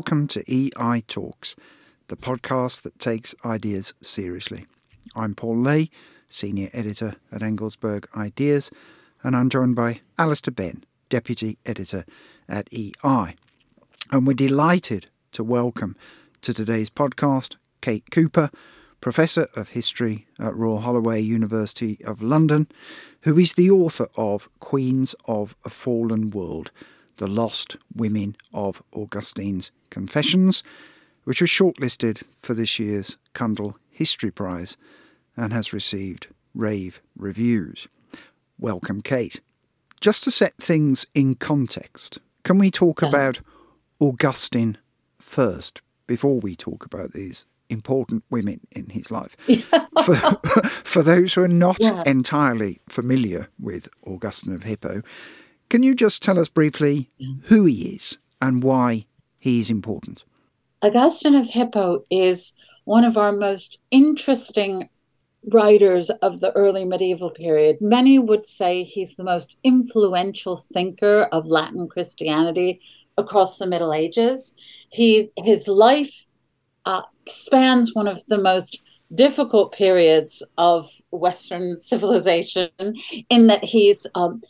welcome to EI Talks, the podcast that takes ideas seriously. I'm Paul Lay, Senior Editor at Engelsberg Ideas, and I'm joined by Alistair Benn, Deputy Editor at EI. And we're delighted to welcome to today's podcast Kate Cooper, Professor of History at Royal Holloway, University of London, who is the author of Queens of a Fallen World, The Lost Women of Augustine's Confessions, which was shortlisted for this year's Cundall History Prize and has received rave reviews. Welcome, Kate. Just to set things in context, can we talk about Augustine first before we talk about these important women in his life? For those who are not entirely familiar with Augustine of Hippo, can you just tell us briefly who he is and why he is important? Augustine of Hippo is one of our most interesting writers of the early medieval period. Many would say he's the most influential thinker of Latin Christianity across the Middle Ages. His life spans one of the most difficult periods of Western civilization, in that he's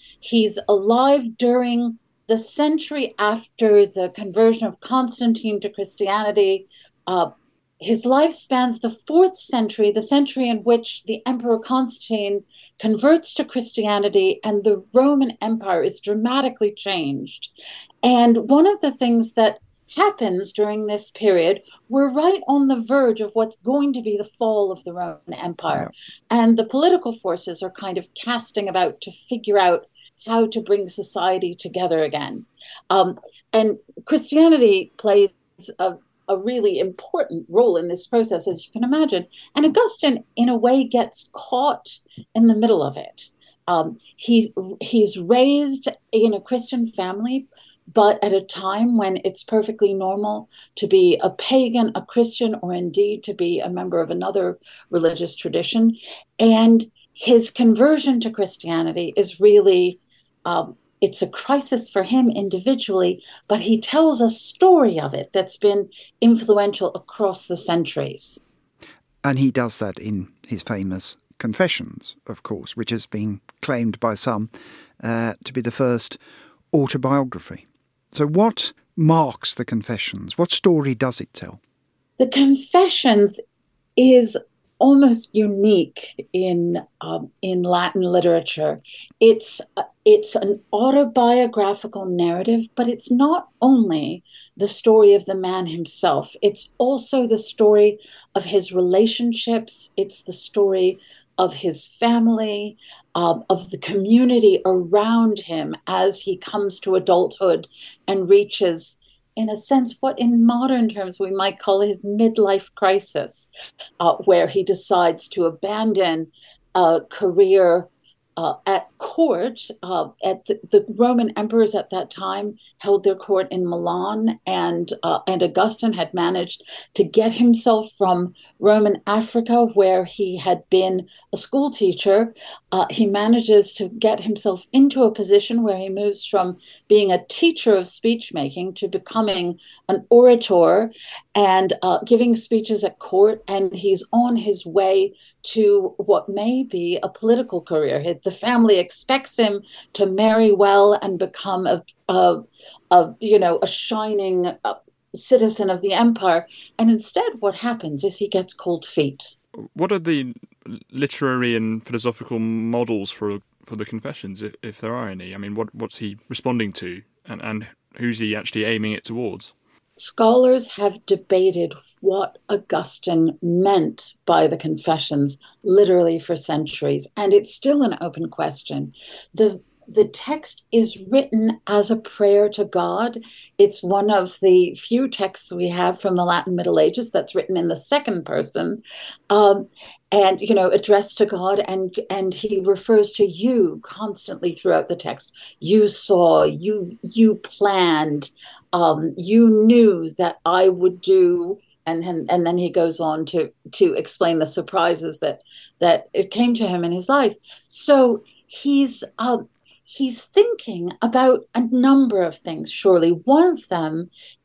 alive during the century after the conversion of Constantine to Christianity. His life spans the 4th century, the century in which the Emperor Constantine converts to Christianity and the Roman Empire is dramatically changed. And one of the things that happens during this period, we're right on the verge of what's going to be the fall of the Roman Empire. Yeah. And the political forces are kind of casting about to figure out how to bring society together again. And Christianity plays a really important role in this process, as you can imagine. And Augustine, in a way, gets caught in the middle of it. He's raised in a Christian family, but at a time when it's perfectly normal to be a pagan, a Christian, or indeed to be a member of another religious tradition. And his conversion to Christianity is really, it's a crisis for him individually, but he tells a story of it that's been influential across the centuries. And he does that in his famous Confessions, of course, which has been claimed by some to be the first autobiography. So what marks the Confessions? What story does it tell? The Confessions is almost unique in Latin literature. It's an autobiographical narrative, but it's not only the story of the man himself. It's also the story of his relationships. It's the story of his family, of the community around him as he comes to adulthood and reaches, in a sense, what in modern terms we might call his midlife crisis, where he decides to abandon a career at court. At the Roman emperors at that time held their court in Milan, and Augustine had managed to get himself from Roman Africa, where he had been a school teacher. He manages to get himself into a position where he moves from being a teacher of speech making to becoming an orator and giving speeches at court, and he's on his way to what may be a political career. The family expects him to marry well and become a shining citizen of the empire. And instead, what happens is he gets cold feet. What are the literary and philosophical models for the Confessions, if there are any? I mean, what's he responding to, and who's he actually aiming it towards? Scholars have debated what Augustine meant by the Confessions literally for centuries, and it's still an open question. The text is written as a prayer to God. It's one of the few texts we have from the Latin Middle Ages that's written in the second person, and addressed to God. And he refers to you constantly throughout the text. You saw, you planned, you knew that I would do. And then he goes on to explain the surprises that it came to him in his life. So he's thinking about a number of things, surely. One of them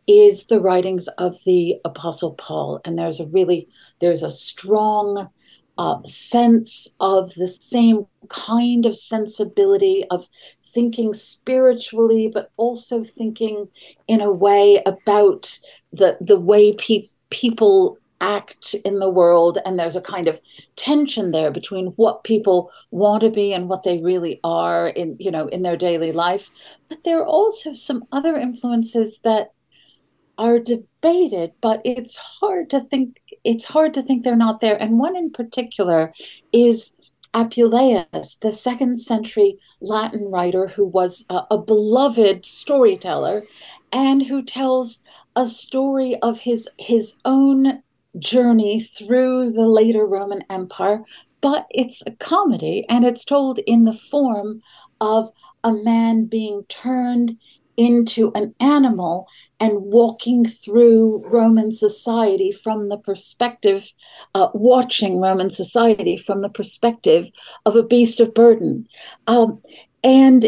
is the writings of the Apostle Paul. And there's a strong sense of the same kind of sensibility of thinking spiritually, but also thinking in a way about the way people act in the world. And there's a kind of tension there between what people want to be and what they really are in their daily life. But there are also some other influences that are debated, but it's hard to think they're not there. And one in particular is Apuleius, the 2nd century Latin writer who was a beloved storyteller and who tells a story of his own journey through the later Roman Empire, but it's a comedy and it's told in the form of a man being turned into an animal and walking through Roman society from the perspective, watching Roman society from the perspective of a beast of burden. And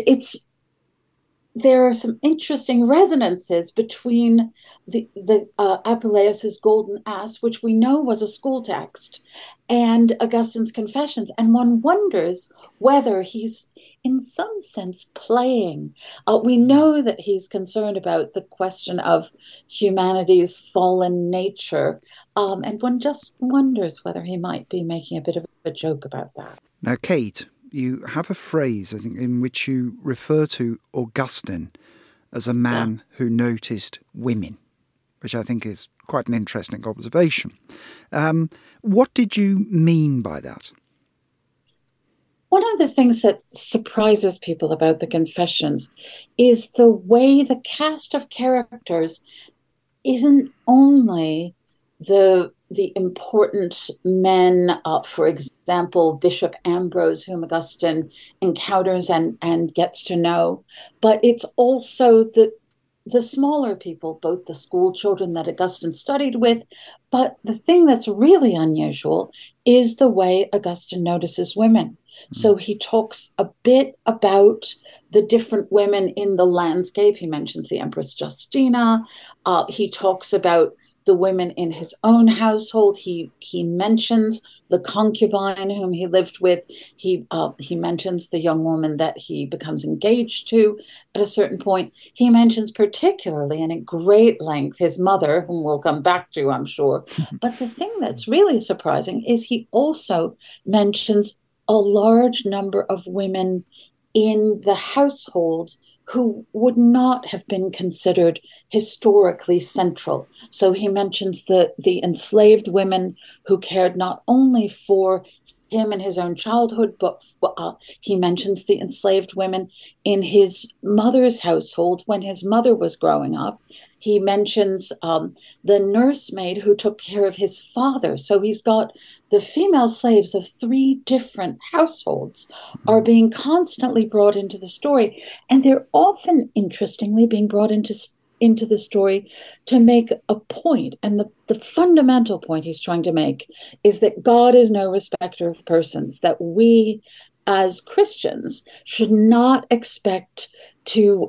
there are some interesting resonances between the Apuleius's Golden Ass, which we know was a school text, and Augustine's Confessions. And one wonders whether he's in some sense playing. We know that he's concerned about the question of humanity's fallen nature. And one just wonders whether he might be making a bit of a joke about that. Now, Kate, you have a phrase, I think, in which you refer to Augustine as a man who noticed women, which I think is quite an interesting observation. What did you mean by that? One of the things that surprises people about the Confessions is the way the cast of characters isn't only the important men, for example, Bishop Ambrose, whom Augustine encounters and gets to know, but it's also the smaller people, both the school children that Augustine studied with. But the thing that's really unusual is the way Augustine notices women. So he talks a bit about the different women in the landscape. He mentions the Empress Justina. He talks about the women in his own household. He mentions the concubine whom he lived with. He mentions the young woman that he becomes engaged to at a certain point. He mentions particularly and at great length his mother, whom we'll come back to, I'm sure. But the thing that's really surprising is he also mentions a large number of women in the household who would not have been considered historically central. So he mentions the enslaved women who cared not only for him in his own childhood, but he mentions the enslaved women in his mother's household when his mother was growing up. He mentions the nursemaid who took care of his father. So he's got the female slaves of 3 different households are being constantly brought into the story. And they're often, interestingly, being brought into the story to make a point. And the fundamental point he's trying to make is that God is no respecter of persons, that we as Christians should not expect to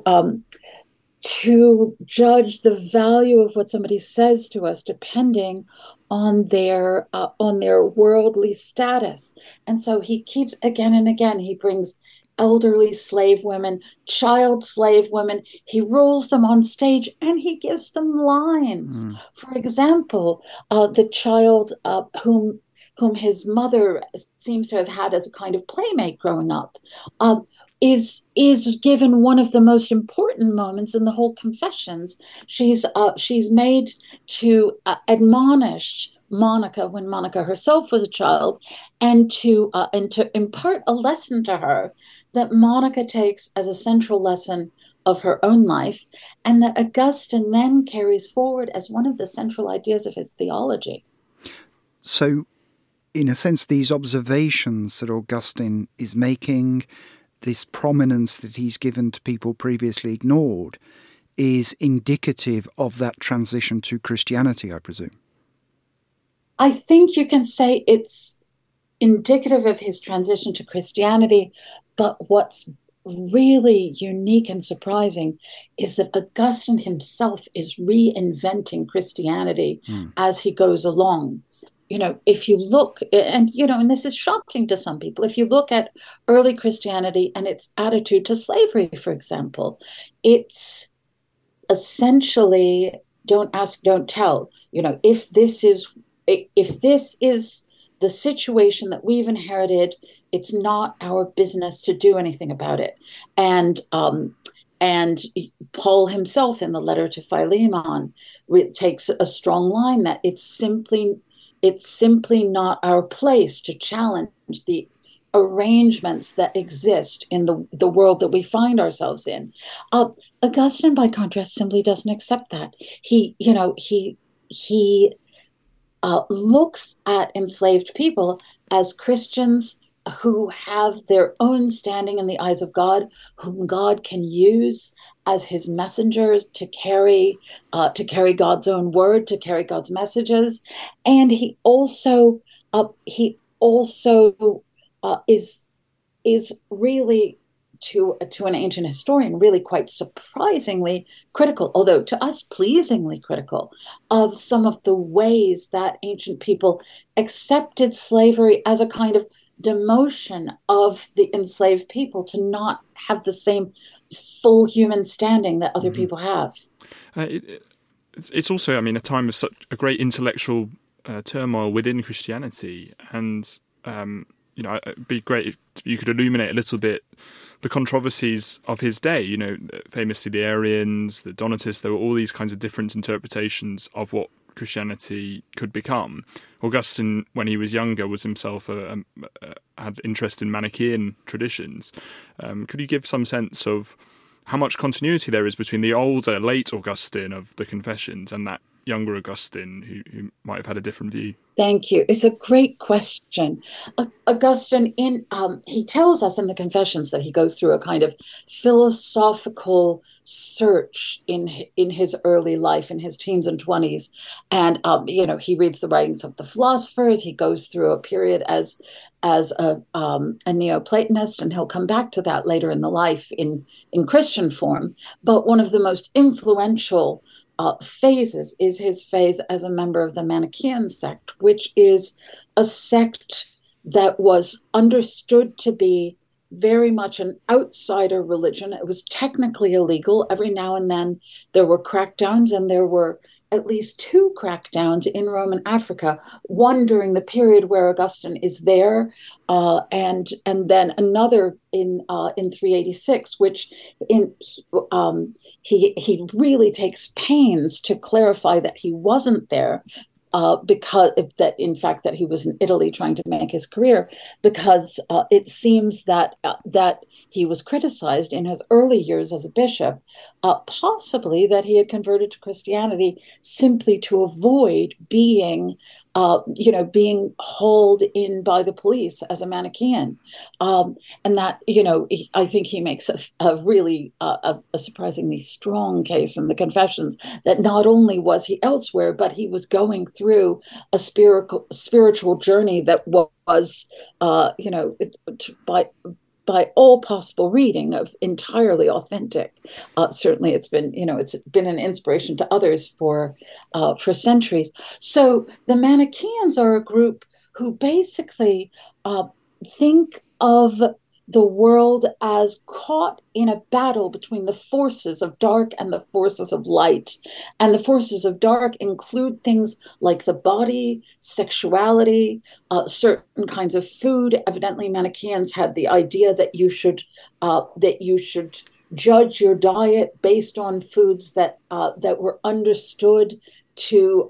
judge the value of what somebody says to us depending on their worldly status. And so he keeps again and again, he brings elderly slave women, child slave women. He rules them on stage and he gives them lines. For example, the child whom his mother seems to have had as a kind of playmate growing up, is given one of the most important moments in the whole Confessions. She's made to admonish Monica when Monica herself was a child, and to impart a lesson to her that Monica takes as a central lesson of her own life, and that Augustine then carries forward as one of the central ideas of his theology. So, in a sense, these observations that Augustine is making, this prominence that he's given to people previously ignored, is indicative of that transition to Christianity, I presume. I think you can say it's indicative of his transition to Christianity, but what's really unique and surprising is that Augustine himself is reinventing Christianity as he goes along. If you look, and this is shocking to some people, if you look at early Christianity and its attitude to slavery, for example, it's essentially don't ask, don't tell. If this is the situation that we've inherited, it's not our business to do anything about it. And Paul himself, in the letter to Philemon, takes a strong line that it's simply not our place to challenge the arrangements that exist in the world that we find ourselves in. Augustine, by contrast, simply doesn't accept that. He looks at enslaved people as Christians who have their own standing in the eyes of God, whom God can use as his messengers to carry God's own word, to carry God's messages. And he also is really, to an ancient historian, really quite surprisingly critical, although to us pleasingly critical, of some of the ways that ancient people accepted slavery as a kind of demotion of the enslaved people to not have the same full human standing that other people have. It's also, a time of such a great intellectual turmoil within Christianity, and it'd be great if you could illuminate a little bit the controversies of his day. Famously the Arians, the Donatists. There were all these kinds of different interpretations of what Christianity could become. Augustine, when he was younger, was himself had interest in Manichaean traditions. Could you give some sense of how much continuity there is between the older, late Augustine of the Confessions and that younger Augustine who might have had a different view? Thank you. It's a great question. Augustine, he tells us in the Confessions that he goes through a kind of philosophical search in his early life, in his teens and 20s. And, he reads the writings of the philosophers. He goes through a period as a Neoplatonist, and he'll come back to that later in the life in Christian form. But one of the most influential phases is his phase as a member of the Manichaean sect, which is a sect that was understood to be very much an outsider religion. It was technically illegal. Every now and then there were crackdowns, and there were at least 2 crackdowns in Roman Africa, one during the period where Augustine is there, and then another in 386, which he really takes pains to clarify that he wasn't there, because that he was in Italy trying to make his career, because it seems that he was criticized in his early years as a bishop, possibly that he had converted to Christianity simply to avoid being hauled in by the police as a Manichaean. And that, I think he makes a really surprisingly strong case in the Confessions that not only was he elsewhere, but he was going through a spiritual journey that was, by all possible reading, of entirely authentic. Certainly, it's been an inspiration to others for centuries. So the Manichaeans are a group who basically think of the world as caught in a battle between the forces of dark and the forces of light. And the forces of dark include things like the body, sexuality, certain kinds of food. Evidently, Manichaeans had the idea that you should judge your diet based on foods that were understood to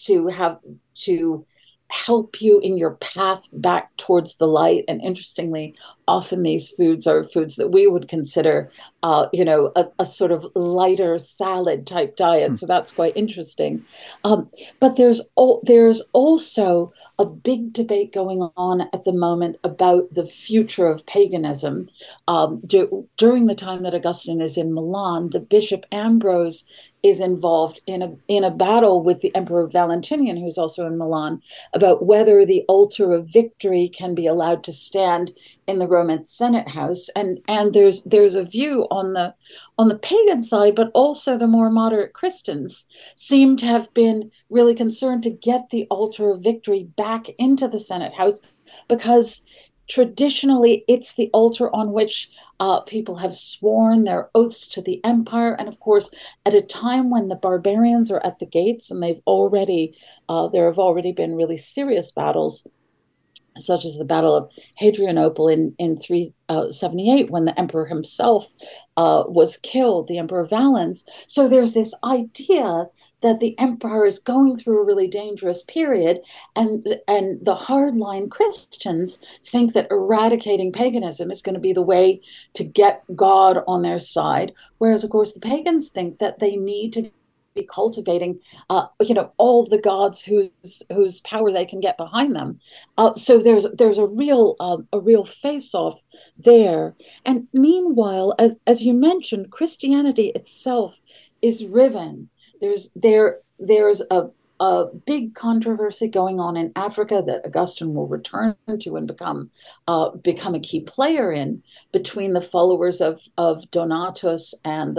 help you in your path back towards the light. And interestingly, often these foods are foods that we would consider, a sort of lighter salad type diet. So that's quite interesting. But there's also a big debate going on at the moment about the future of paganism. During the time that Augustine is in Milan, the Bishop Ambrose is involved in a battle with the Emperor Valentinian, who's also in Milan, about whether the altar of victory can be allowed to stand in the Roman Senate House, and there's a view on the pagan side, but also the more moderate Christians seem to have been really concerned to get the altar of victory back into the Senate House, because traditionally it's the altar on which people have sworn their oaths to the empire. And of course, at a time when the barbarians are at the gates, and there have already been really serious battles, such as the Battle of Hadrianople in 378, when the emperor himself was killed, the Emperor Valens. So there's this idea that the empire is going through a really dangerous period, and the hardline Christians think that eradicating paganism is going to be the way to get God on their side, whereas, of course, the pagans think that they need to be cultivating, all the gods whose power they can get behind them. So there's a real face-off there. And meanwhile, as you mentioned, Christianity itself is riven. There's a big controversy going on in Africa that Augustine will return to and become a key player in, between the followers of Donatus and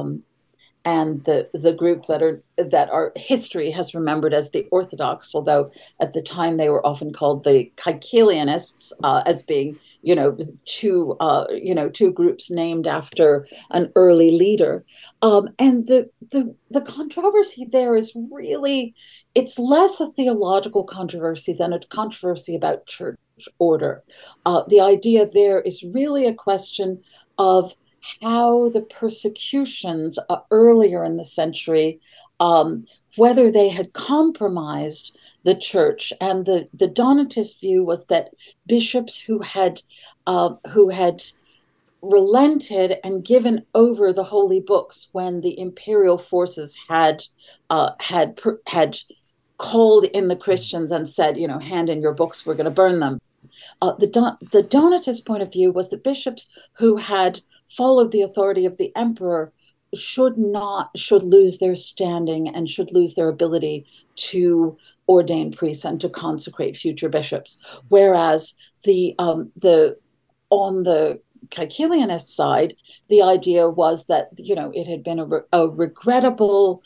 the group that our history has remembered as the Orthodox, although at the time they were often called the Caecilianists, as being two groups named after an early leader. And the controversy there is really, it's less a theological controversy than a controversy about church order. The idea there is really a question of how the persecutions earlier in the century, whether they had compromised the church. And the Donatist view was that bishops who had relented and given over the holy books when the imperial forces had called in the Christians and said, hand in your books, we're going to burn them. The Donatist point of view was that bishops who had followed the authority of the emperor should lose their standing and should lose their ability to ordain priests and to consecrate future bishops. Whereas on the Caecilianist side, the idea was that it had been a regrettable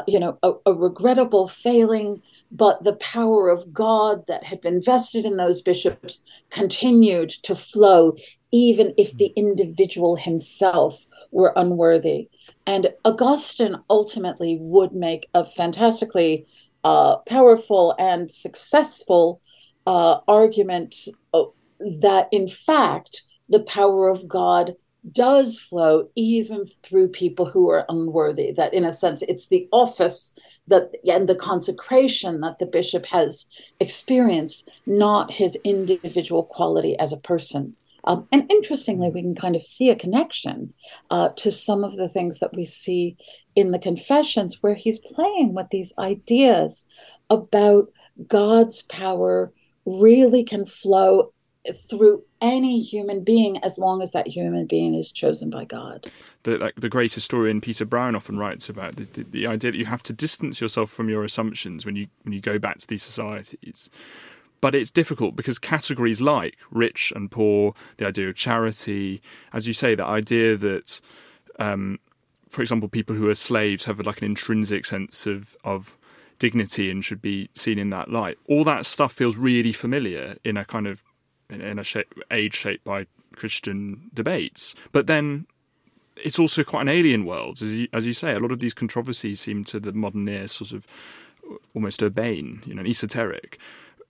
failing, but the power of God that had been vested in those bishops continued to flow, even if the individual himself were unworthy. And Augustine ultimately would make a fantastically powerful and successful argument that, in fact, the power of God does flow even through people who are unworthy, that in a sense it's the office and the consecration that the bishop has experienced, not his individual quality as a person. And interestingly, we can kind of see a connection to some of the things that we see in the Confessions, where he's playing with these ideas about God's power really can flow through any human being, as long as that human being is chosen by God. The great historian Peter Brown often writes about the idea that you have to distance yourself from your assumptions when you go back to these societies. But it's difficult because categories like rich and poor, the idea of charity, as you say, the idea that, for example, people who are slaves have like an intrinsic sense of dignity and should be seen in that light. All that stuff feels really familiar in a kind of age shaped by Christian debates. But then it's also quite an alien world, as you say. A lot of these controversies seem to the modern ear sort of almost urbane, and esoteric.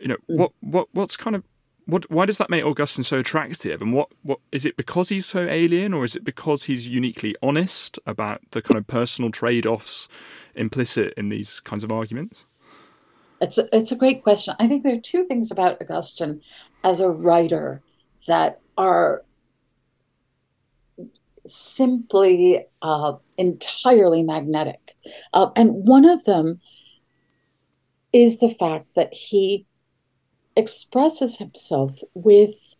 Why does that make Augustine so attractive? And what is it, because he's so alien, or is it because he's uniquely honest about the kind of personal trade-offs implicit in these kinds of arguments? It's a great question. I think there are two things about Augustine as a writer that are simply entirely magnetic. And one of them is the fact that he expresses himself with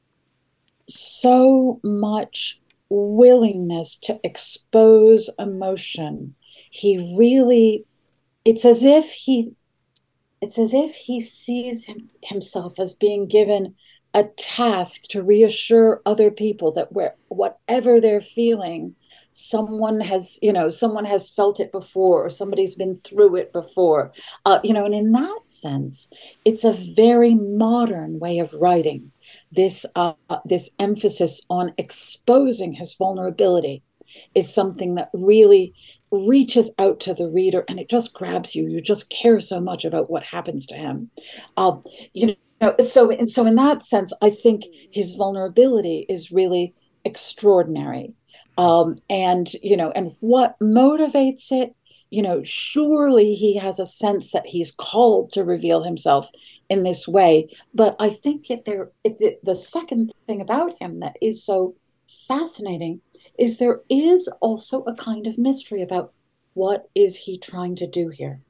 so much willingness to expose emotion. It's as if he sees himself as being given a task to reassure other people that whatever they're feeling, someone has felt it before, or somebody's been through it before. And in that sense, it's a very modern way of writing. This emphasis on exposing his vulnerability is something that really reaches out to the reader, and it just grabs you. You just care so much about what happens to him. So in that sense, I think his vulnerability is really extraordinary. And what motivates it, surely he has a sense that he's called to reveal himself in this way. But I think the second thing about him that is so fascinating is there is also a kind of mystery about what is he trying to do here?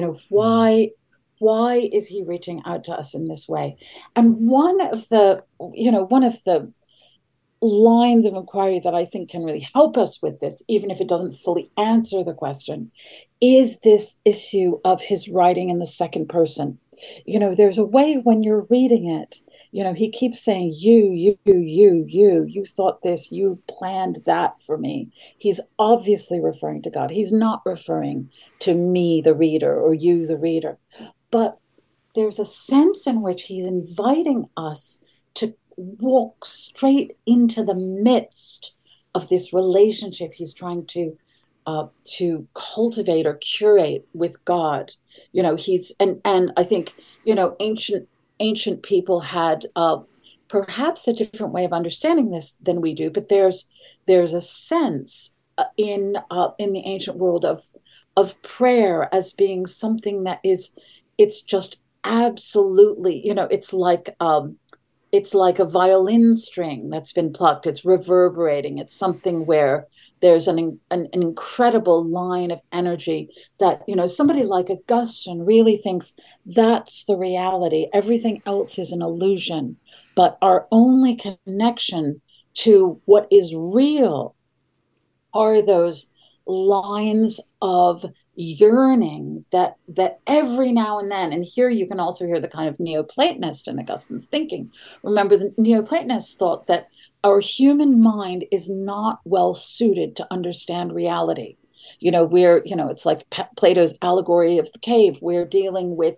Why is he reaching out to us in this way? And one of the lines of inquiry that I think can really help us with this, even if it doesn't fully answer the question, is this issue of his writing in the second person. There's a way when you're reading it, he keeps saying, you thought this, you planned that for me. He's obviously referring to God. He's not referring to me, the reader, or you, the reader. But there's a sense in which he's inviting us to walk straight into the midst of this relationship he's trying to cultivate or curate with God. And I think ancient people had perhaps a different way of understanding this than we do. But there's a sense in the ancient world of prayer as being something that it's just absolutely, it's like a violin string that's been plucked. It's reverberating. It's something where there's an incredible line of energy that, somebody like Augustine really thinks that's the reality. Everything else is an illusion. But our only connection to what is real are those lines of yearning that every now and then, and here you can also hear the kind of Neoplatonist in Augustine's thinking. Remember, the Neoplatonists thought that our human mind is not well suited to understand reality. It's like Plato's allegory of the cave. We're dealing with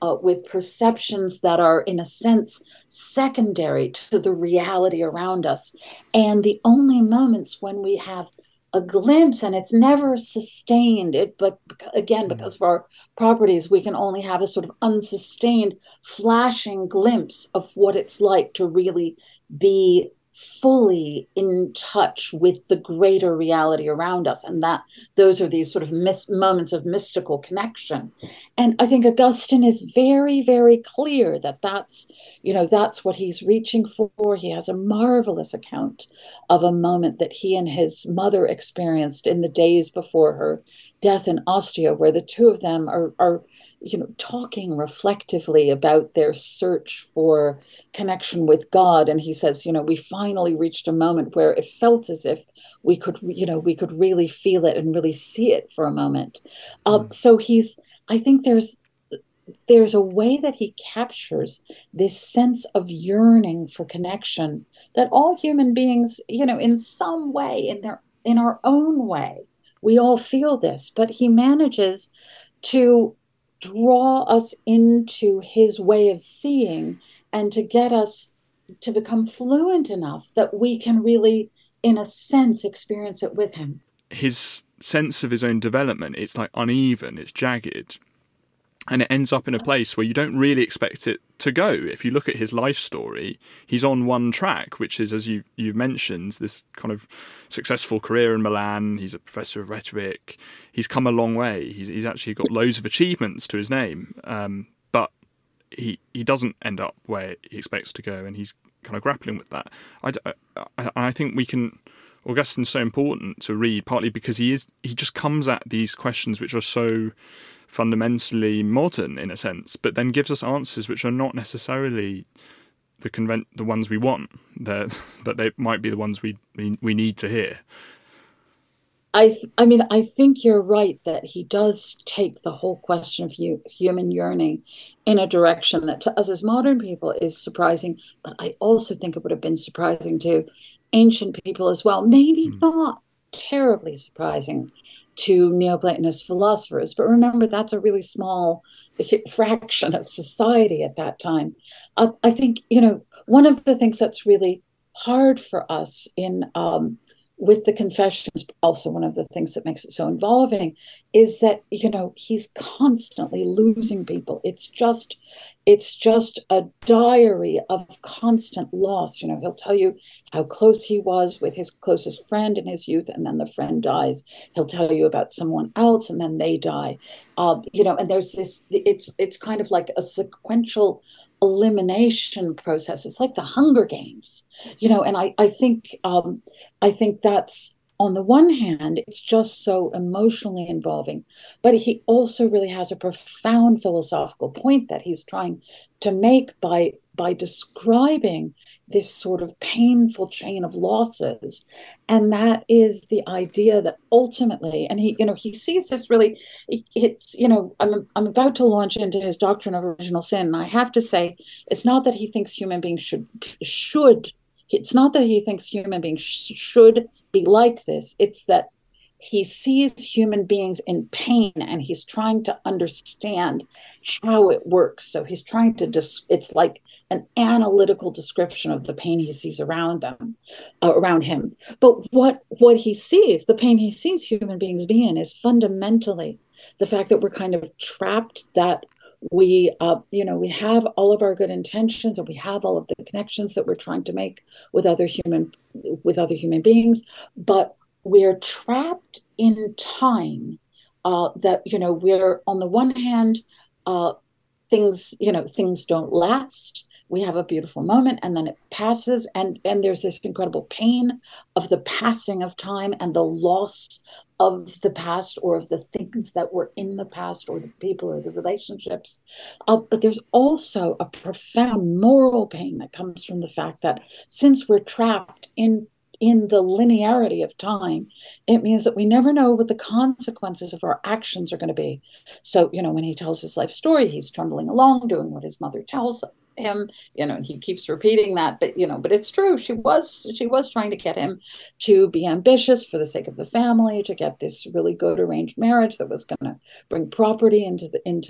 perceptions that are, in a sense, secondary to the reality around us. And the only moments when we have a glimpse, and it's never sustained, but again, because of our properties, we can only have a sort of unsustained flashing glimpse of what it's like to really be fully in touch with the greater reality around us. And that those are these sort of moments of mystical connection. And I think Augustine is very, very clear that that's what he's reaching for. He has a marvelous account of a moment that he and his mother experienced in the days before her death in Ostia, where the two of them are talking reflectively about their search for connection with God. And he says, we finally reached a moment where it felt as if we could really feel it and really see it for a moment. So I think there's a way that he captures this sense of yearning for connection that all human beings, in some way, in our own way, we all feel this, but he manages to draw us into his way of seeing and to get us to become fluent enough that we can really, in a sense, experience it with him. His sense of his own development, it's like uneven, it's jagged, and it ends up in a place where you don't really expect it to go. If you look at his life story, he's on one track, which is, as you've mentioned, this kind of successful career in Milan. He's a professor of rhetoric. He's come a long way. He's actually got loads of achievements to his name, but he doesn't end up where he expects to go, and he's kind of grappling with that. I think Augustine's so important to read, partly because he just comes at these questions which are so fundamentally modern in a sense, but then gives us answers which are not necessarily the ones we want, but they might be the ones we need to hear. I mean, I think you're right that he does take the whole question of human yearning in a direction that to us as modern people is surprising. But I also think it would have been surprising to ancient people as well. Maybe not terribly surprising to Neoplatonist philosophers. But remember, that's a really small fraction of society at that time. I think, one of the things that's really hard for us in with the Confessions, also one of the things that makes it so involving is that he's constantly losing people. It's just a diary of constant loss. He'll tell you how close he was with his closest friend in his youth, and then the friend dies. He'll tell you about someone else, and then they die. And there's this. It's kind of like a sequential elimination process. It's like the Hunger Games, and I think that's, on the one hand, it's just so emotionally involving, but he also really has a profound philosophical point that he's trying to make by describing this sort of painful chain of losses. And that is the idea that ultimately, and he sees this really, I'm about to launch into his doctrine of original sin. And I have to say, it's not that he thinks human beings should it's not that he thinks human beings should be like this. It's that he sees human beings in pain and he's trying to understand how it works. So he's trying to it's like an analytical description of the pain he sees around him. But what he sees, the pain he sees human beings be in, is fundamentally the fact that we're kind of trapped, that we have all of our good intentions, and we have all of the connections that we're trying to make with other human beings, but we're trapped in time. That we're, on the one hand, things don't last. We have a beautiful moment and then it passes, and there's this incredible pain of the passing of time and the loss of the past, or of the things that were in the past, or the people or the relationships. But there's also a profound moral pain that comes from the fact that since we're trapped in the linearity of time, it means that we never know what the consequences of our actions are going to be. So, when he tells his life story, he's trundling along, doing what his mother tells him, and he keeps repeating that, but it's true. She was trying to get him to be ambitious for the sake of the family, to get this really good arranged marriage that was going to bring property into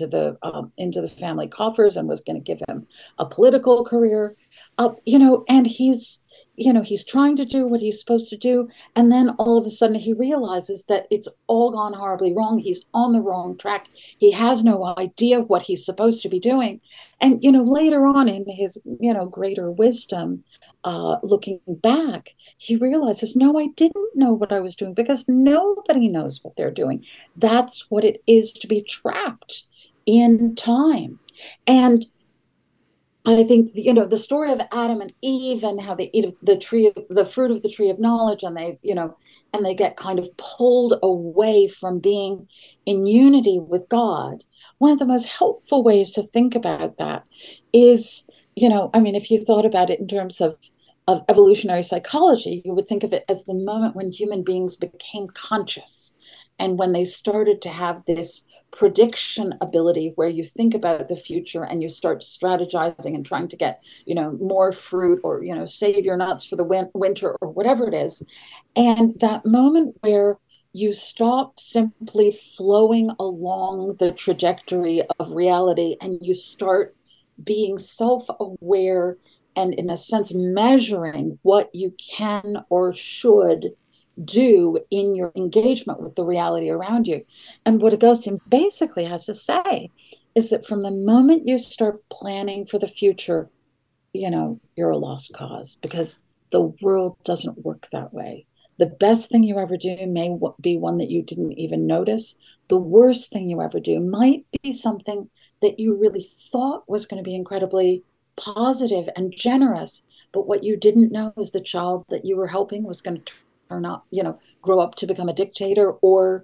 the family coffers, and was going to give him a political career, and he's trying to do what he's supposed to do. And then all of a sudden he realizes that it's all gone horribly wrong. He's on the wrong track. He has no idea what he's supposed to be doing. And, later on in his, greater wisdom, looking back, he realizes, no, I didn't know what I was doing, because nobody knows what they're doing. That's what it is to be trapped in time. And I think the story of Adam and Eve, and how they eat the fruit of the tree of knowledge, and they get kind of pulled away from being in unity with God. One of the most helpful ways to think about that is, if you thought about it in terms of evolutionary psychology, you would think of it as the moment when human beings became conscious, and when they started to have this prediction ability, where you think about the future and you start strategizing and trying to get more fruit, or save your nuts for the winter, or whatever it is. And that moment where you stop simply flowing along the trajectory of reality, and you start being self-aware, and in a sense measuring what you can or should do in your engagement with the reality around you. And what Augustine basically has to say is that from the moment you start planning for the future, you're a lost cause, because the world doesn't work that way. The best thing you ever do may be one that you didn't even notice. The worst thing you ever do might be something that you really thought was going to be incredibly positive and generous, but what you didn't know is the child that you were helping was going to grow up to become a dictator, or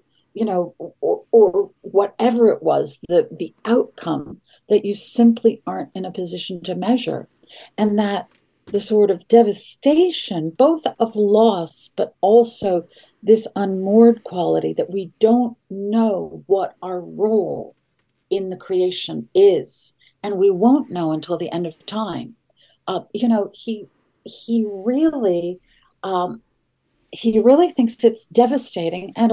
whatever it was, the outcome that you simply aren't in a position to measure. And that the sort of devastation, both of loss, but also this unmoored quality that we don't know what our role in the creation is, and we won't know until the end of time. He really he really thinks it's devastating, and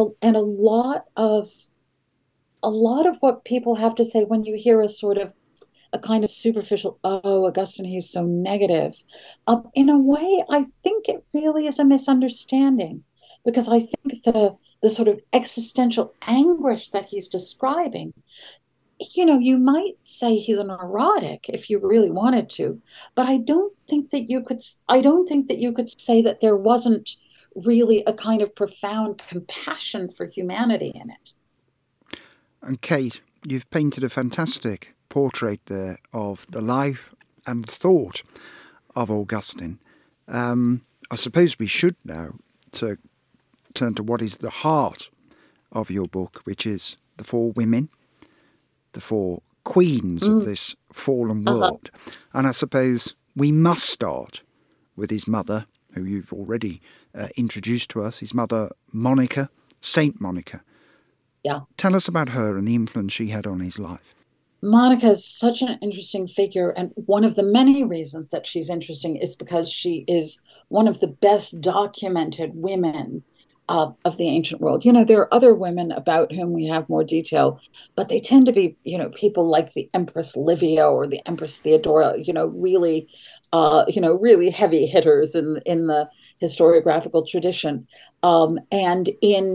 a lot of what people have to say when you hear a kind of superficial, oh, Augustine, he's so negative. In a way, I think it really is a misunderstanding, because I think the sort of existential anguish that he's describing, you might say he's a neurotic if you really wanted to, but I don't think that you could say that there wasn't really a kind of profound compassion for humanity in it. And Kate, you've painted a fantastic portrait there of the life and thought of Augustine. I suppose we should now turn to what is the heart of your book, which is the four women, the four queens of this fallen world. And I suppose we must start with his mother, who you've already introduced to us, his mother, Monica, Saint Monica. Yeah. Tell us about her and the influence she had on his life. Monica is such an interesting figure, and one of the many reasons that she's interesting is because she is one of the best documented women of the ancient world. There are other women about whom we have more detail, but they tend to be, people like the Empress Livia or the Empress Theodora, really heavy hitters in the historiographical tradition. And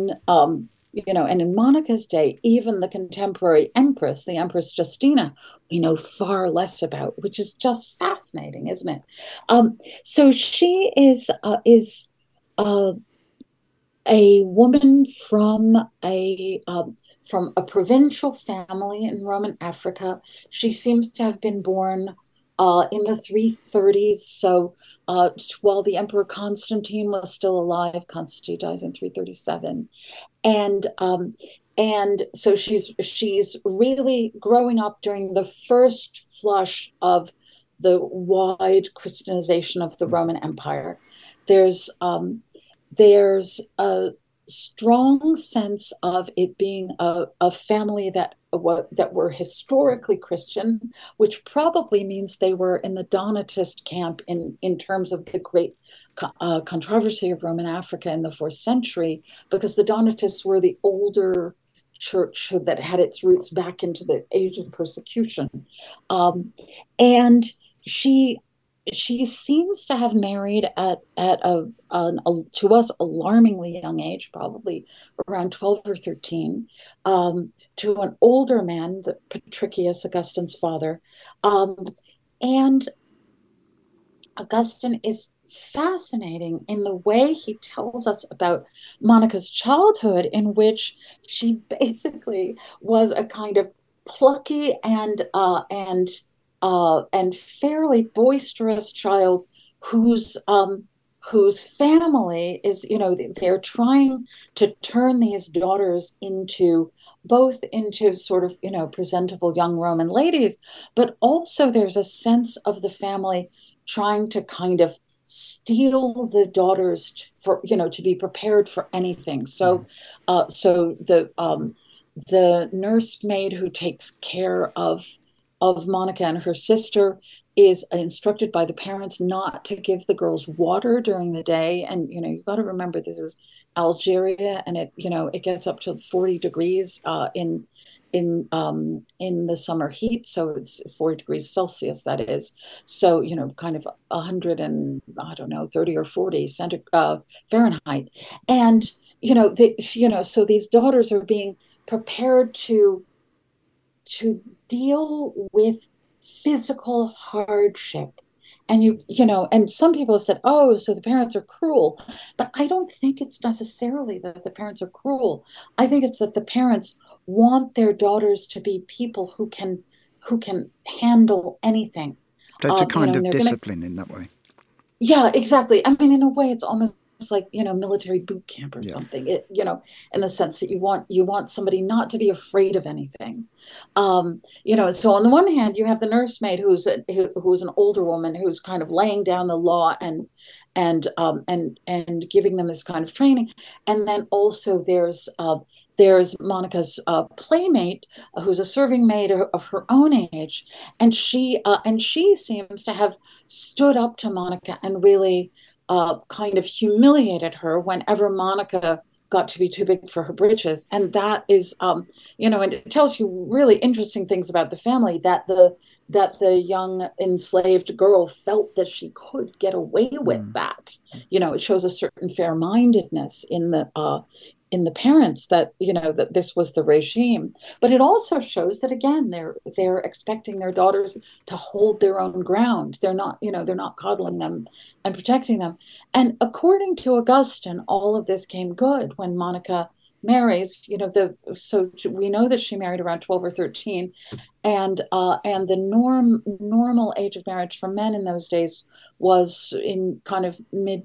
in Monica's day, even the contemporary empress, the Empress Justina, we know far less about, which is just fascinating, isn't it? So she is a woman from a provincial family in Roman Africa. She seems to have been born in the 330s. So while the Emperor Constantine was still alive, Constantine dies in 337, and so she's really growing up during the first flush of the wide Christianization of the Roman Empire. There's a strong sense of it being a family that were historically Christian, which probably means they were in the Donatist camp in terms of the great controversy of Roman Africa in the 4th century, because the Donatists were the older church that had its roots back into the age of persecution. And she seems to have married at a to us alarmingly young age, probably around 12 or 13, to an older man, Patricius, Augustine's father. And Augustine is fascinating in the way he tells us about Monica's childhood, in which she basically was a kind of plucky and fairly boisterous child whose family is, they're trying to turn these daughters into sort of, presentable young Roman ladies, but also there's a sense of the family trying to kind of steal the daughters to be prepared for anything. So, the nursemaid who takes care of Monica and her sister is instructed by the parents not to give the girls water during the day. And, you've got to remember, this is Algeria, and it gets up to 40 degrees in the summer heat. So it's 40 degrees Celsius, that is. So, kind of 100 and, 30 or 40 Fahrenheit. And, so these daughters are being prepared to deal with physical hardship. And and some people have said, oh, so the parents are cruel. But I don't think it's necessarily that the parents are cruel. I think it's that the parents want their daughters to be people who can handle anything. So it's a kind of discipline in that way. Yeah, exactly. I mean, in a way, it's almost like, military boot camp or something, in the sense that you want somebody not to be afraid of anything. So on the one hand, you have the nursemaid who's an older woman who's kind of laying down the law and giving them this kind of training. And then also there's Monica's playmate, who's a serving maid of her own age, and she seems to have stood up to Monica and really kind of humiliated her whenever Monica got to be too big for her britches. And that is, and it tells you really interesting things about the family, that the young enslaved girl felt that she could get away with that. It shows a certain fair-mindedness in the parents, that that this was the regime. But it also shows that, again, they're expecting their daughters to hold their own ground. They're not coddling them and protecting them. And according to Augustine, all of this came good when Monica marries. So we know that she married around 12 or 13, and the normal age of marriage for men in those days was in kind of mid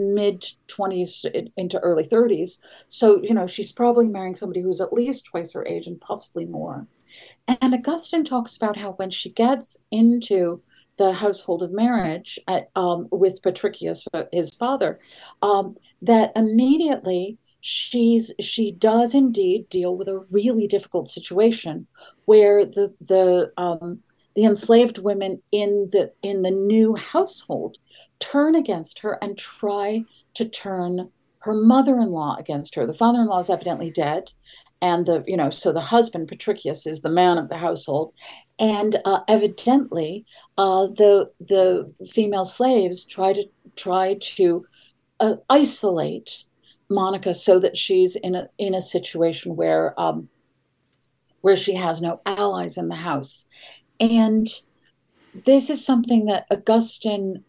20s into early 30s. So she's probably marrying somebody who's at least twice her age and possibly more. And Augustine talks about how when she gets into the household of marriage with Patricius, his father, that immediately she does indeed deal with a really difficult situation where the enslaved women in the new household turn against her and try to turn her mother-in-law against her. The father-in-law is evidently dead, and so the husband, Patricius, is the man of the household, and evidently the female slaves try to isolate Monica so that she's in a situation where she has no allies in the house. And this is something that Augustine,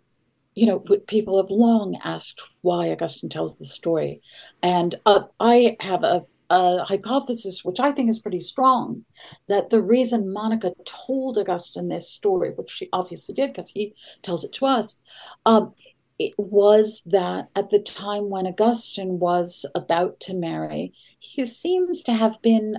people have long asked why Augustine tells the story. And I have a hypothesis, which I think is pretty strong, that the reason Monica told Augustine this story, which she obviously did because he tells it to us, it was that at the time when Augustine was about to marry, he seems to have been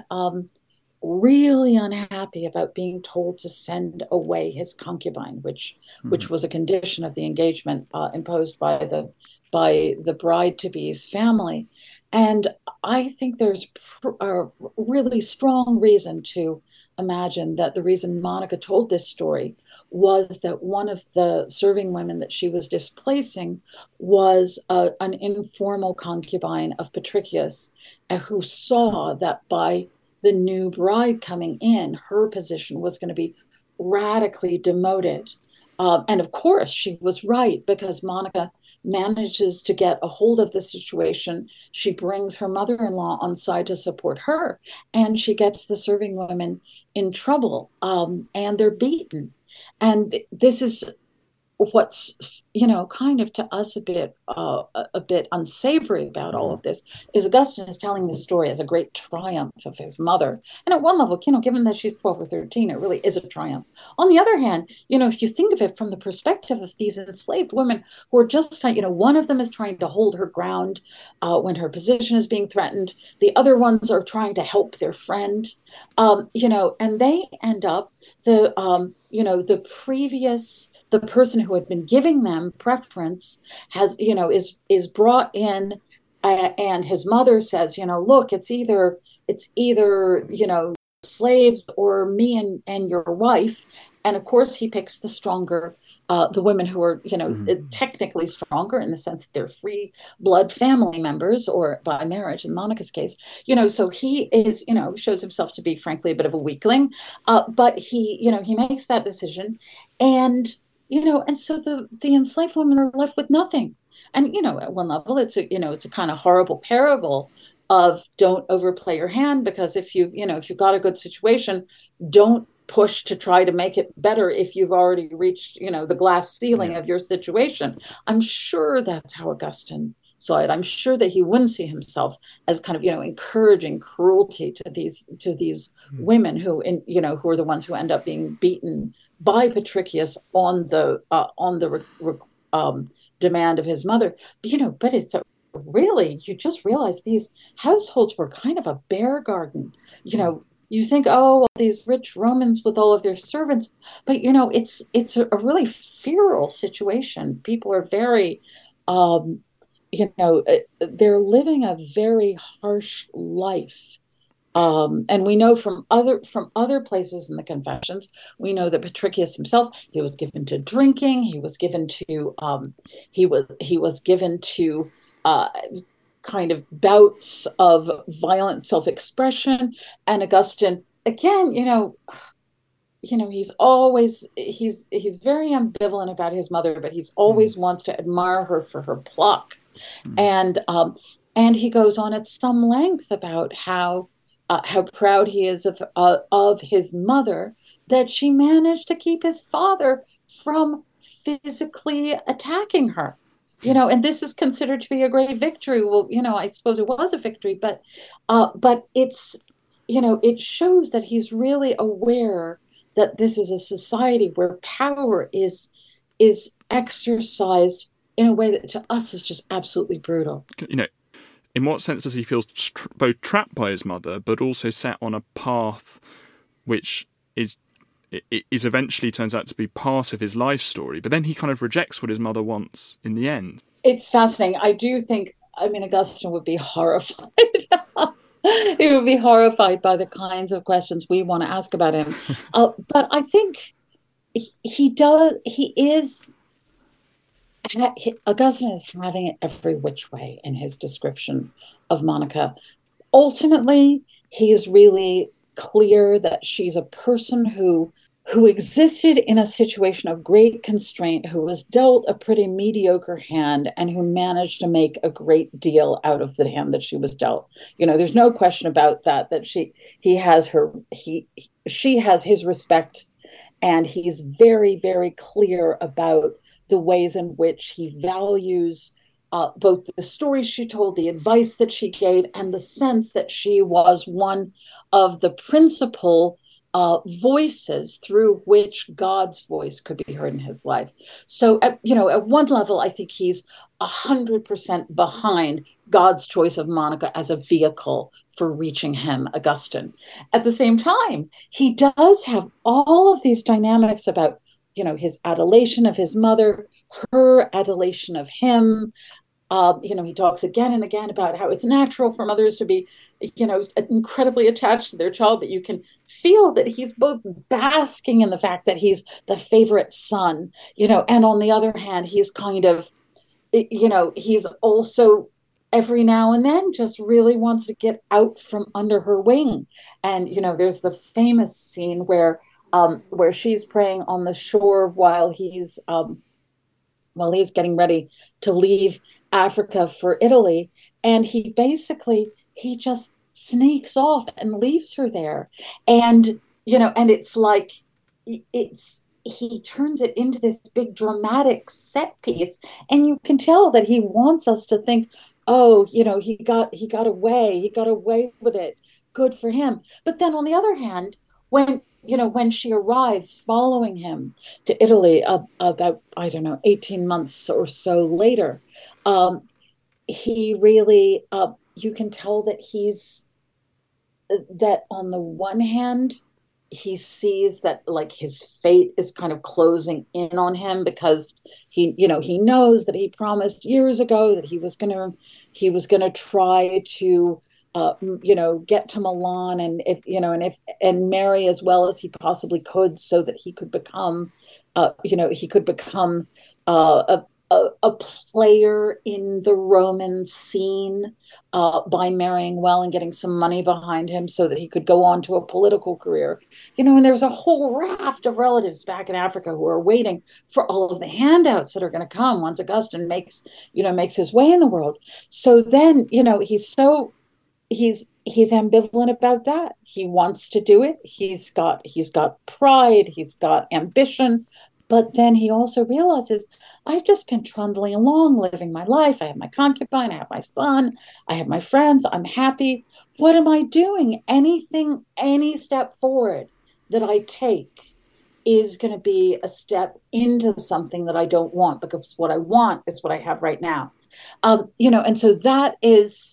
really unhappy about being told to send away his concubine, which was a condition of the engagement imposed by the bride-to-be's family. And I think there's a really strong reason to imagine that the reason Monica told this story was that one of the serving women that she was displacing was an informal concubine of Patricius, who saw that by the new bride coming in, her position was going to be radically demoted. And of course, she was right, because Monica manages to get a hold of the situation. She brings her mother-in-law on side to support her, and she gets the serving women in trouble, and they're beaten. And this is what's, kind of to us a bit unsavory about all of this, is Augustine is telling this story as a great triumph of his mother. And at one level, given that she's 12 or 13, it really is a triumph. On the other hand, if you think of it from the perspective of these enslaved women who are just, one of them is trying to hold her ground when her position is being threatened. The other ones are trying to help their friend, and they end up, the person who had been giving them preference is brought in, and his mother says, look, it's either slaves or me and your wife. And of course he picks the stronger, the women who are, technically stronger in the sense that they're free blood family members, or by marriage in Monica's case, so he is, shows himself to be frankly a bit of a weakling, but he makes that decision, and so the enslaved women are left with nothing. And, at one level, it's a kind of horrible parable of don't overplay your hand, because if you've got a good situation, don't push to try to make it better if you've already reached, the glass ceiling of your situation. I'm sure that's how Augustine saw it. I'm sure that he wouldn't see himself as kind of, encouraging cruelty to these women who are the ones who end up being beaten by Patricius on the demand of his mother. But it's really, you just realize these households were kind of a bear garden. You think, oh, well, these rich Romans with all of their servants, but it's a really feral situation. People are very, they're living a very harsh life. And we know from other places in the Confessions, we know that Patricius himself, he was given to drinking, he was given to kind of bouts of violent self-expression. And Augustine, again, he's very ambivalent about his mother, but he's always wants to admire her for her pluck. And he goes on at some length about how proud he is of his mother, that she managed to keep his father from physically attacking her. And this is considered to be a great victory. Well, I suppose it was a victory, but it's, it shows that he's really aware that this is a society where power is exercised in a way that to us is just absolutely brutal. In what sense does he feel both trapped by his mother, but also set on a path which is eventually turns out to be part of his life story, but then he kind of rejects what his mother wants in the end? It's fascinating. I do think, Augustine would be horrified. He would be horrified by the kinds of questions we want to ask about him. But I think Augustine is having it every which way in his description of Monica. Ultimately, he's really clear that she's a person who existed in a situation of great constraint, who was dealt a pretty mediocre hand, and who managed to make a great deal out of the hand that she was dealt. There's no question about that she has his respect, and he's very, very clear about the ways in which he values both the stories she told, the advice that she gave, and the sense that she was one of the principal voices through which God's voice could be heard in his life. So, at one level, I think he's 100% behind God's choice of Monica as a vehicle for reaching him, Augustine. At the same time, he does have all of these dynamics about, his adulation of his mother, her adulation of him. He talks again and again about how it's natural for mothers to be, incredibly attached to their child, but you can feel that he's both basking in the fact that he's the favorite son, and on the other hand, he's kind of, he's also every now and then just really wants to get out from under her wing. And, there's the famous scene where she's praying on the shore while he's getting ready to leave Africa for Italy, and he just sneaks off and leaves her there, and it's like he turns it into this big dramatic set piece, and you can tell that he wants us to think, oh, he got away with it, good for him. But then on the other hand, when she arrives following him to Italy about, 18 months or so later, he really, you can tell that that on the one hand, he sees that like his fate is kind of closing in on him, because he knows that he promised years ago that he was going to try to get to Milan and marry as well as he possibly could, so that he could become a player in the Roman scene by marrying well and getting some money behind him, so that he could go on to a political career. And there's a whole raft of relatives back in Africa who are waiting for all of the handouts that are going to come once Augustine makes his way in the world. So then, he's ambivalent about that. He wants to do it. He's got pride. He's got ambition. But then he also realizes, I've just been trundling along, living my life. I have my concubine. I have my son. I have my friends. I'm happy. What am I doing? Any step forward that I take is going to be a step into something that I don't want, because what I want is what I have right now. And so that is,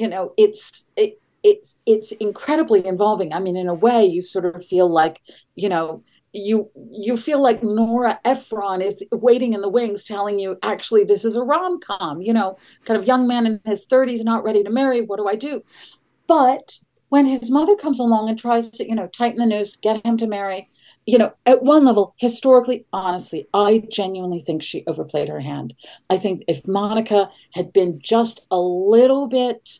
it's incredibly involving. I mean, in a way, you sort of feel like, you feel like Nora Ephron is waiting in the wings, telling you, actually, this is a rom-com, kind of young man in his 30s, not ready to marry. What do I do? But when his mother comes along and tries to, tighten the noose, get him to marry, at one level, historically, honestly, I genuinely think she overplayed her hand. I think if Monica had been just a little bit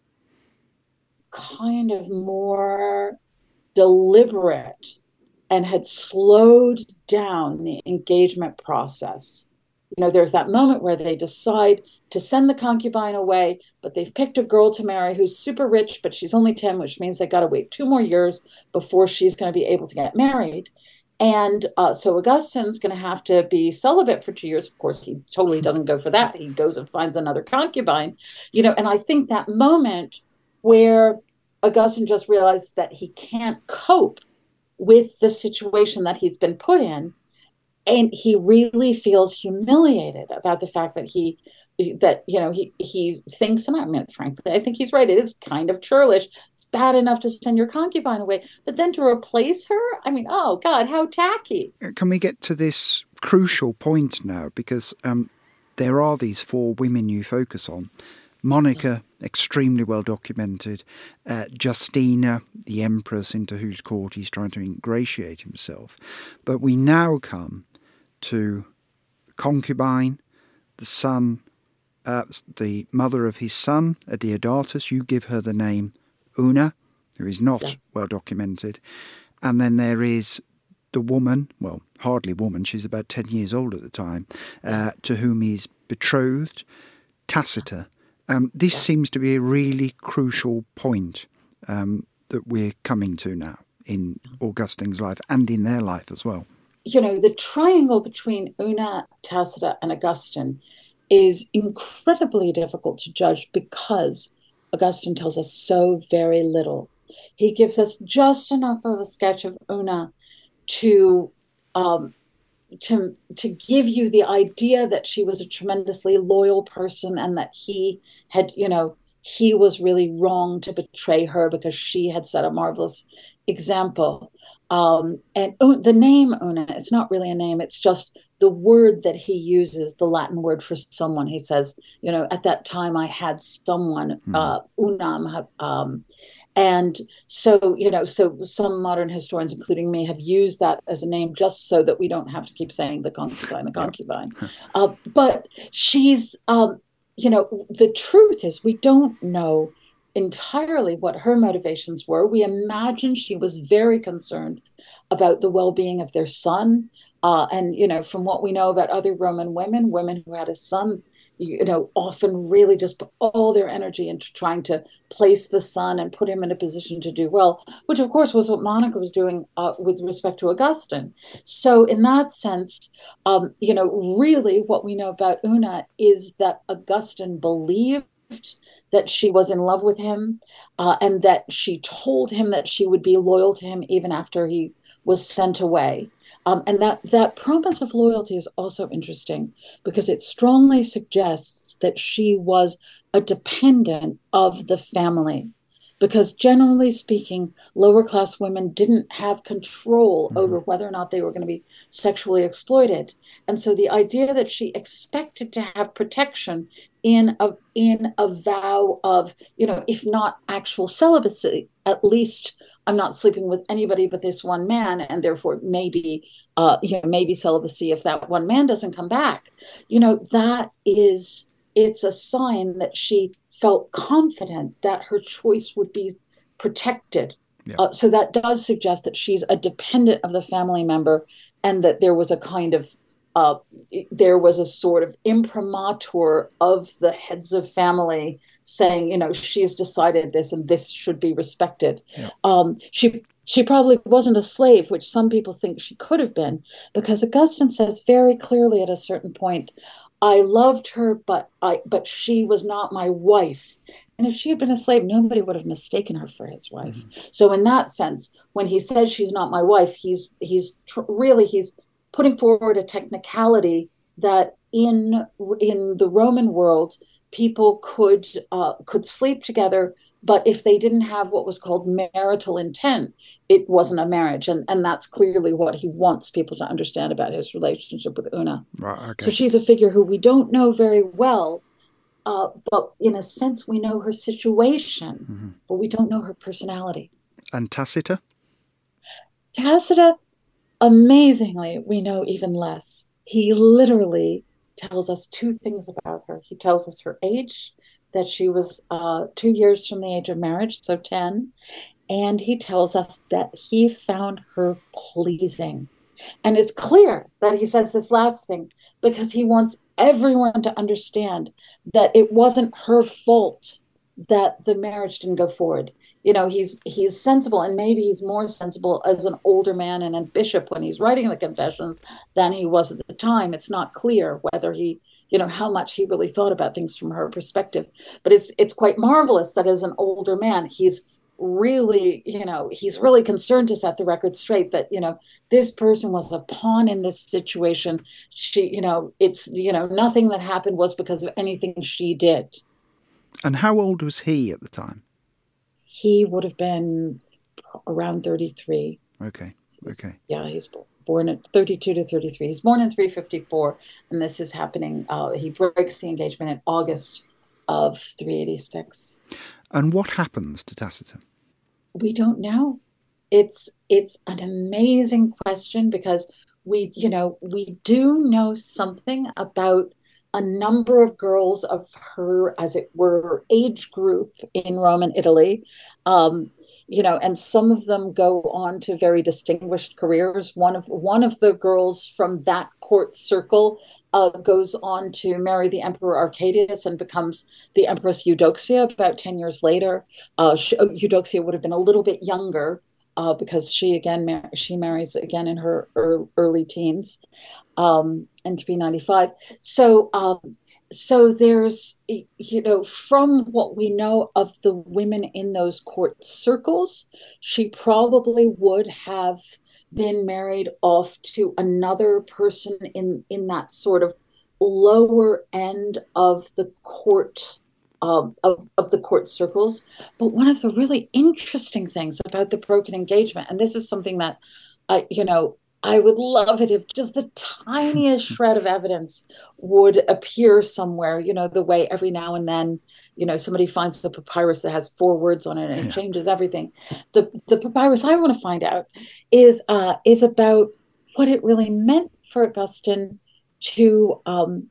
kind of more deliberate and had slowed down the engagement process. There's that moment where they decide to send the concubine away, but they've picked a girl to marry who's super rich, but she's only 10, which means they got to wait 2 more years before she's going to be able to get married. And so Augustine's going to have to be celibate for 2 years. Of course, he totally doesn't go for that. He goes and finds another concubine, and I think that moment where Augustine just realized that he can't cope with the situation that he's been put in, and he really feels humiliated about the fact that he thinks, and I mean, frankly, I think he's right. It is kind of churlish. It's bad enough to send your concubine away, but then to replace her, I mean, oh God, how tacky. Can we get to this crucial point now? Because there are these 4 women you focus on. Monica, extremely well documented. Justina, the empress into whose court he's trying to ingratiate himself. But we now come to concubine, the son, the mother of his son, Adeodatus. You give her the name Una, who is not well documented. And then there is the woman, well, hardly woman, she's about 10 years old at the time, to whom he's betrothed, Tacita. This seems to be a really crucial point that we're coming to now in Augustine's life and in their life as well. The triangle between Una, Tacita, and Augustine is incredibly difficult to judge because Augustine tells us so very little. He gives us just enough of a sketch of Una to give you the idea that she was a tremendously loyal person and that he had, he was really wrong to betray her because she had set a marvelous example. And the name Una, it's not really a name. It's just the word that he uses, the Latin word for someone. He says, at that time I had someone, unam. And so, so some modern historians, including me, have used that as a name just so that we don't have to keep saying the concubine. But she's, the truth is we don't know entirely what her motivations were. We imagine she was very concerned about the well-being of their son. And, from what we know about other Roman women who had a son, often really just put all their energy into trying to place the son and put him in a position to do well, which of course was what Monica was doing with respect to Augustine. So in that sense, really what we know about Una is that Augustine believed that she was in love with him and that she told him that she would be loyal to him even after he was sent away. And that promise of loyalty is also interesting because it strongly suggests that she was a dependent of the family. Because generally speaking, lower class women didn't have control over whether or not they were going to be sexually exploited. And so the idea that she expected to have protection in a vow of, if not actual celibacy, at least I'm not sleeping with anybody but this one man, and therefore maybe celibacy if that one man doesn't come back. It's a sign that she felt confident that her choice would be protected. Yeah. So that does suggest that she's a dependent of the family member, and that there was a kind of sort of imprimatur of the heads of family saying, she's decided this and this should be respected. Yeah. She probably wasn't a slave, which some people think she could have been, because Augustine says very clearly at a certain point, I loved her, but she was not my wife. And if she had been a slave, nobody would have mistaken her for his wife. So in that sense, when he says she's not my wife, he's putting forward a technicality that in the Roman world, people could sleep together, but if they didn't have what was called marital intent, it wasn't a marriage. And that's clearly what he wants people to understand about his relationship with Una. Right, okay. So she's a figure who we don't know very well, but in a sense, we know her situation, but we don't know her personality. And Tacita? Tacita, amazingly, we know even less. He literally tells us two things about her. He tells us her age, that she was 2 years from the age of marriage, so 10. And he tells us that he found her pleasing. And it's clear that he says this last thing because he wants everyone to understand that it wasn't her fault that the marriage didn't go forward. You know, he's sensible, and maybe he's more sensible as an older man and a bishop when he's writing the Confessions than he was at the time. It's not clear whether he, how much he really thought about things from her perspective. But it's quite marvelous that as an older man, he's really concerned to set the record straight that, this person was a pawn in this situation. She, nothing that happened was because of anything she did. And how old was he at the time? He would have been around 33. Okay. Yeah, he's born at 32 to 33. He's born in 354, and this is happening. He breaks the engagement in August of 386. And what happens to Tacita? We don't know. It's an amazing question because we do know something about a number of girls of her, as it were, age group in Roman Italy, and some of them go on to very distinguished careers. One of the girls from that court circle goes on to marry the Emperor Arcadius and becomes the Empress Eudoxia about 10 years later. Eudoxia would have been a little bit younger because she marries again in her early teens in 395. So there's, from what we know of the women in those court circles, she probably would have been married off to another person in that sort of lower end of the court of the court circles. But one of the really interesting things about the broken engagement, and this is something that I would love it if just the tiniest shred of evidence would appear somewhere, the way every now and then, somebody finds the papyrus that has 4 words on it and it changes everything. The papyrus I want to find out is about what it really meant for Augustine to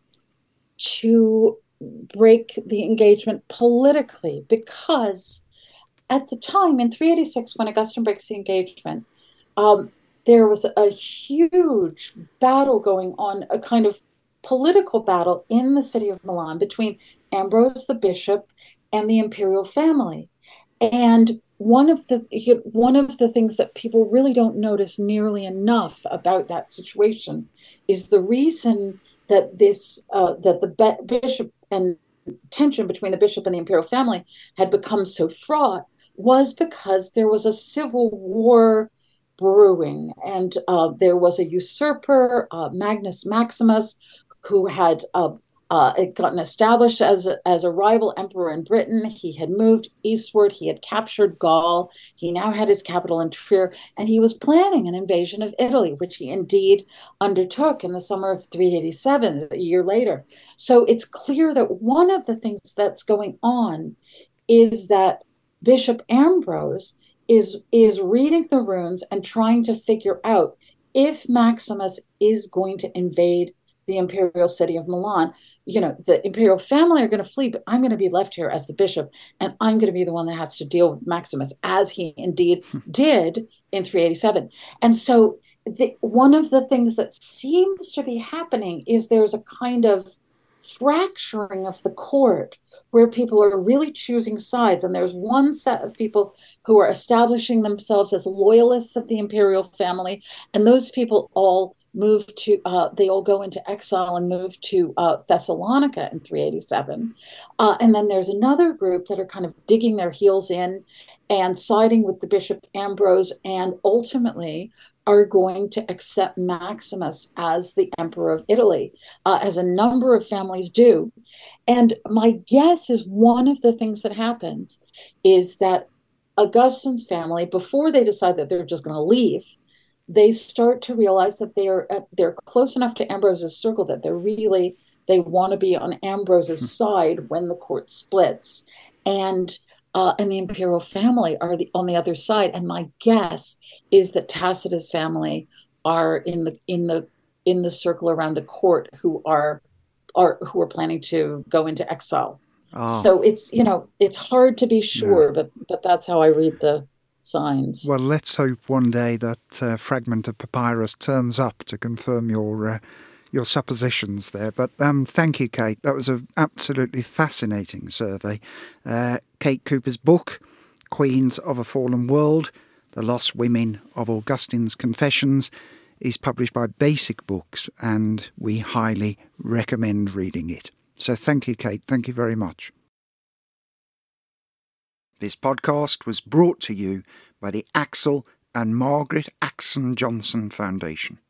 break the engagement politically, because at the time in 386, when Augustine breaks the engagement, there was a huge battle going on, a kind of political battle in the city of Milan between Ambrose the bishop and the imperial family. And one of the things that people really don't notice nearly enough about that situation is the reason that the bishop and tension between the bishop and the imperial family had become so fraught was because there was a civil war brewing, and there was a usurper, Magnus Maximus, who had gotten established as a rival emperor in Britain. He had moved eastward. He had captured Gaul. He now had his capital in Trier, and he was planning an invasion of Italy, which he indeed undertook in the summer of 387, a year later. So it's clear that one of the things that's going on is that Bishop Ambrose is reading the runes and trying to figure out if Maximus is going to invade the imperial city of Milan. The imperial family are going to flee, but I'm going to be left here as the bishop, and I'm going to be the one that has to deal with Maximus, as he indeed did in 387. And so one of the things that seems to be happening is there's a kind of fracturing of the court where people are really choosing sides. And there's one set of people who are establishing themselves as loyalists of the imperial family. And those people all they all go into exile and move to Thessalonica in 387. And then there's another group that are kind of digging their heels in and siding with the Bishop Ambrose, and ultimately are going to accept Maximus as the Emperor of Italy, as a number of families do. And my guess is one of the things that happens is that Augustine's family, before they decide that they're just going to leave, they start to realize that they're close enough to Ambrose's circle that they want to be on Ambrose's side when the court splits, and the imperial family are on the other side. And my guess is that Tacitus' family are in the circle around the court who are planning to go into exile. Oh. So it's hard to be sure, but that's how I read the signs. Well, let's hope one day that fragment of papyrus turns up to confirm your suppositions there. But thank you, Kate. That was an absolutely fascinating survey. Kate Cooper's book, Queens of a Fallen World, The Lost Women of Augustine's Confessions, is published by Basic Books, and we highly recommend reading it. So thank you, Kate. Thank you very much. This podcast was brought to you by the Axel and Margaret Axon Johnson Foundation.